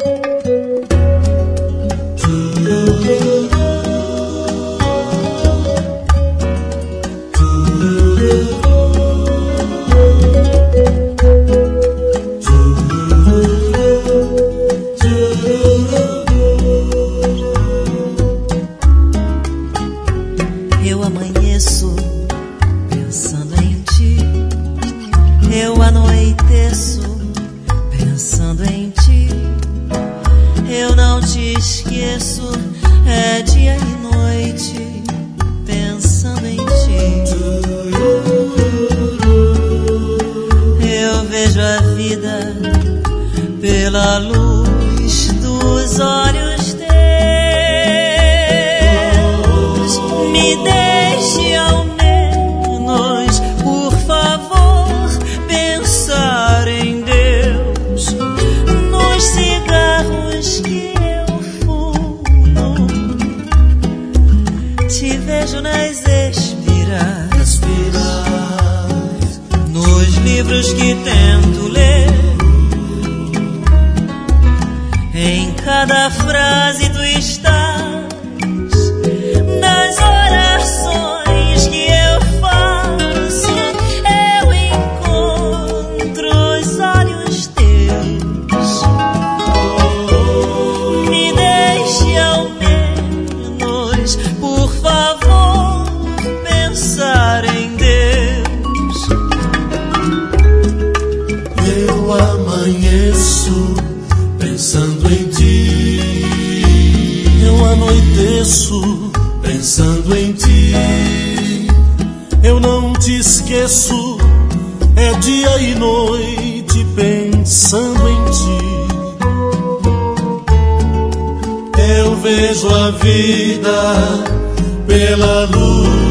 Eu amanheço pensando em ti, eu anoiteço pensando em ti, eu não te esqueço, é dia e noite pensando em ti. Eu vejo a vida pela luz dos olhos teus. Me deixe ao menos, por favor, pensar em Deus nos cigarros que eu fumo. Te vejo nas espirais, nos livros que tento ler. Em cada frase tu estás, nas orações que eu faço, eu encontro os olhos teus. Me deixe ao menos, por favor, pensar em Deus. Eu amanheço pensando em ti, eu anoiteço pensando em ti, eu não te esqueço, é dia e noite pensando em ti. Eu vejo a vida pela luz